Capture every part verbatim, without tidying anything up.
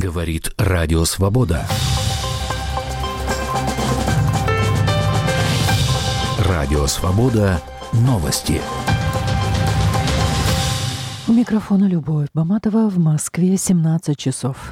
Говорит Радио Свобода. Радио Свобода. Новости. У микрофона Любовь Баматова. В Москве семнадцать часов.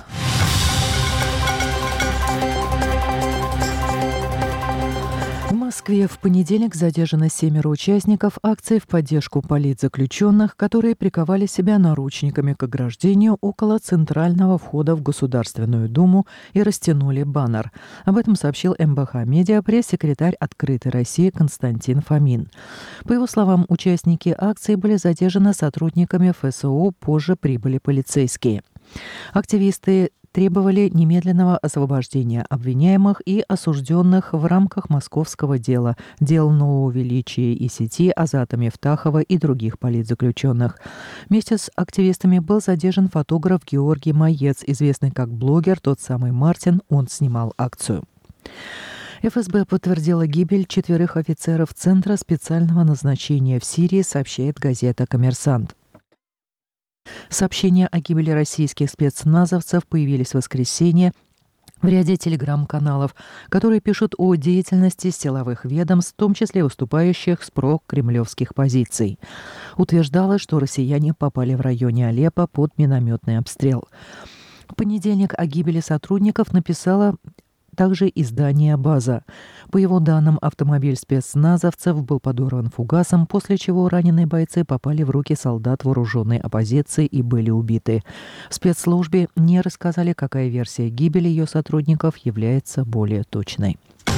В Москве в понедельник задержано семеро участников акции в поддержку политзаключенных, которые приковали себя наручниками к ограждению около центрального входа в Государственную Думу и растянули баннер. Об этом сообщил эм бэ ха Медиа пресс-секретарь «Открытой России» Константин Фомин. По его словам, участники акции были задержаны сотрудниками эф эс о, позже прибыли полицейские. Активисты требовали немедленного освобождения обвиняемых и осужденных в рамках московского дела, дел Нового Величия и сети Азата Мифтахова и других политзаключенных. Вместе с активистами был задержан фотограф Георгий Маец, известный как блогер, тот самый Мартин, он снимал акцию. эф эс бэ подтвердила гибель четверых офицеров Центра специального назначения в Сирии, сообщает газета «Коммерсант». Сообщения о гибели российских спецназовцев появились в воскресенье в ряде телеграм-каналов, которые пишут о деятельности силовых ведомств, в том числе выступающих с прокремлевских позиций. Утверждалось, что россияне попали в районе Алеппо под минометный обстрел. В понедельник о гибели сотрудников написала также издание «База». По его данным, автомобиль спецназовцев был подорван фугасом, после чего раненые бойцы попали в руки солдат вооруженной оппозиции и были убиты. В спецслужбе не рассказали, какая версия гибели ее сотрудников является более точной.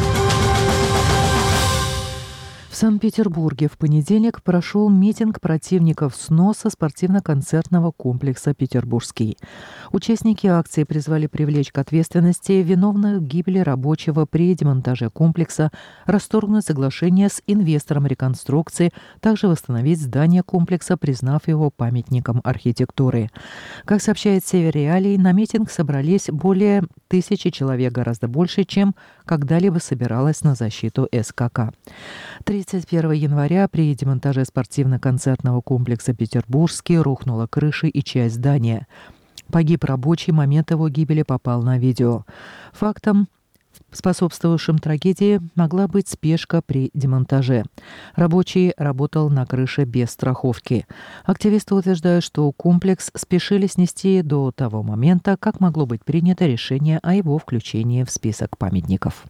В Санкт-Петербурге в понедельник прошел митинг противников сноса спортивно-концертного комплекса «Петербургский». Участники акции призвали привлечь к ответственности виновных в гибели рабочего при демонтаже комплекса, расторгнуть соглашение с инвестором реконструкции, также восстановить здание комплекса, признав его памятником архитектуры. Как сообщает Север Реалии, на митинг собрались более тысячи человек, гораздо больше, чем когда-либо собиралось на защиту эс ка ка. тридцать первого января при демонтаже спортивно-концертного комплекса «Петербургский» рухнула крыша и часть здания. Погиб рабочий, момент его гибели попал на видео. Фактом, способствовавшим трагедии, могла быть спешка при демонтаже. Рабочий работал на крыше без страховки. Активисты утверждают, что комплекс спешили снести до того момента, как могло быть принято решение о его включении в список памятников.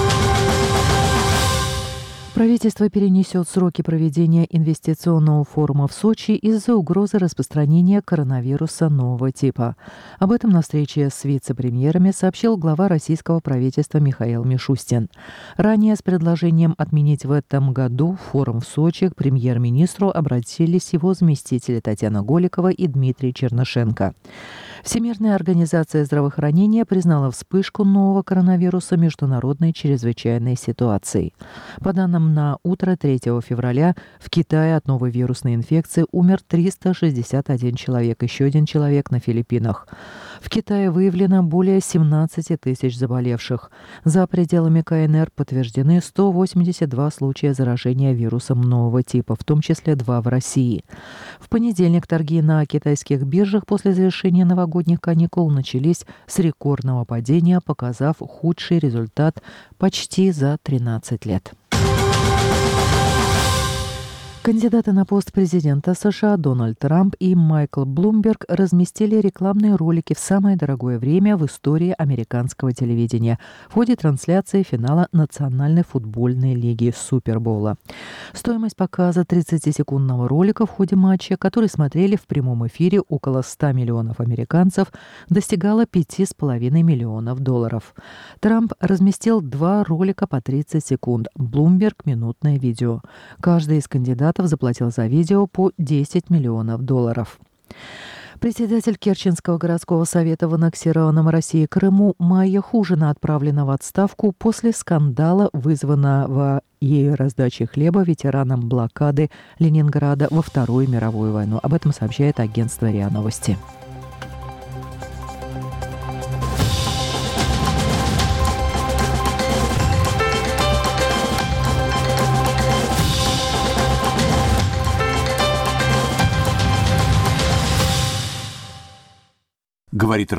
Правительство перенесет сроки проведения инвестиционного форума в Сочи из-за угрозы распространения коронавируса нового типа. Об этом на встрече с вице-премьерами сообщил глава российского правительства Михаил Мишустин. Ранее с предложением отменить в этом году форум в Сочи к премьер-министру обратились его заместители Татьяна Голикова и Дмитрий Чернышенко. Всемирная организация здравоохранения признала вспышку нового коронавируса международной чрезвычайной ситуацией. По данным на утро третьего февраля в Китае от новой вирусной инфекции умер триста шестьдесят один человек, еще один человек на Филиппинах. В Китае выявлено более семнадцать тысяч заболевших. За пределами ка эн эр подтверждены сто восемьдесят два случая заражения вирусом нового типа, в том числе два в России. В понедельник торги на китайских биржах после завершения новогодних каникул начались с рекордного падения, показав худший результат почти за тринадцать лет. Кандидаты на пост президента США Дональд Трамп и Майкл Блумберг разместили рекламные ролики в самое дорогое время в истории американского телевидения в ходе трансляции финала Национальной футбольной лиги Супербоула. Стоимость показа тридцатисекундного ролика в ходе матча, который смотрели в прямом эфире около ста миллионов американцев, достигала пяти с половиной миллионов долларов. Трамп разместил два ролика по тридцать секунд, Блумберг — минутное видео. Каждый из кандидатов заплатил за видео по десять миллионов долларов. Председатель Керченского городского совета в аннексированном России Крыму Майя Хужина отправлена в отставку после скандала, вызванного ею раздачей хлеба ветеранам блокады Ленинграда во Вторую мировую войну. Об этом сообщает агентство РИА Новости. Говорит